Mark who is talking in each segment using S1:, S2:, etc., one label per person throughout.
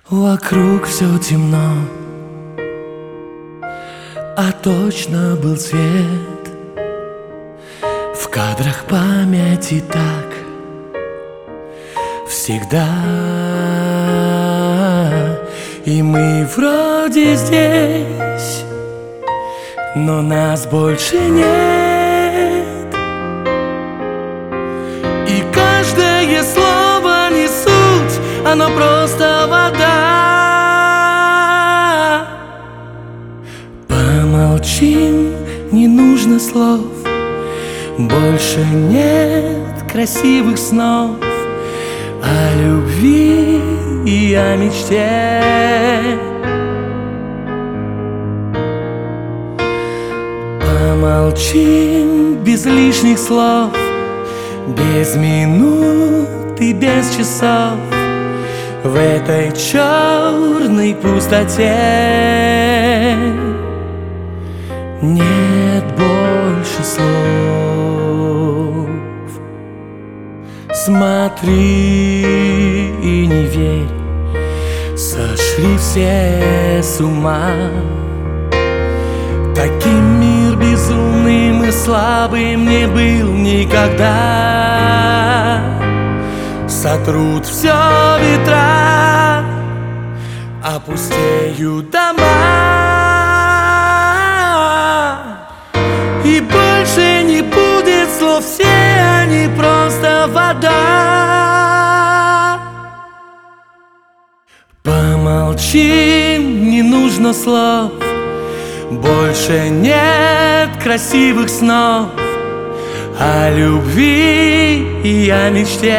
S1: Вокруг все темно, а точно был свет. В кадрах памяти так всегда. И мы вроде здесь, но нас больше нет. И каждое слово не суть, оно просто вода. Помолчим, не нужно слов, больше нет красивых снов о любви и о мечте. Помолчим без лишних слов, без минут и без часов в этой черной пустоте. Нет больше слов. Смотри и не верь, сошли все с ума. Таким мир безумным и слабым не был никогда. Сотрут все ветра, опустеют дома. И больше не будет слов, все они просто вода. Помолчим, не нужно слов, больше нет красивых снов о любви и о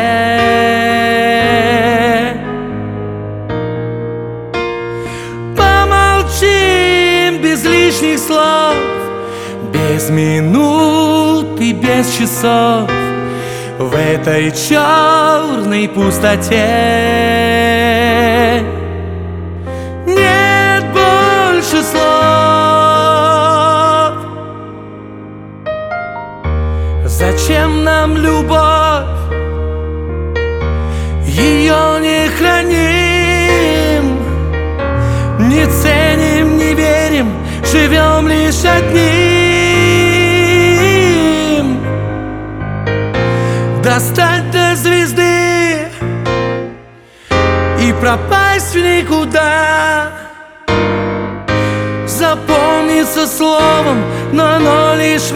S1: мечте. Помолчим без лишних слов, без минут и без часов в этой черной пустоте. Нет больше слов. Зачем нам любовь? Ее не храним, не ценим, не верим, живем лишь одним. Достать до звезды и пропасть в никуда. Заполнится словом, но оно лишь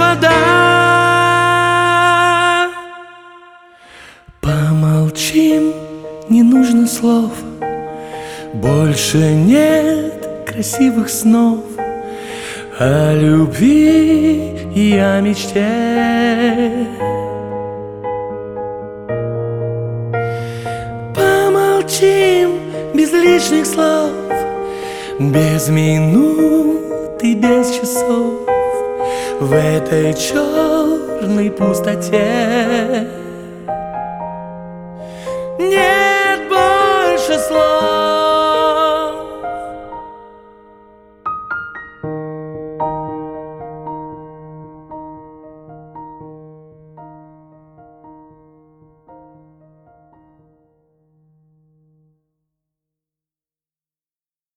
S1: вода. Помолчим, не нужно слов, больше нет красивых снов о любви и о мечте. Помолчим без лишних слов, без минут и без часов в этой черной пустоте. Нет больше слов.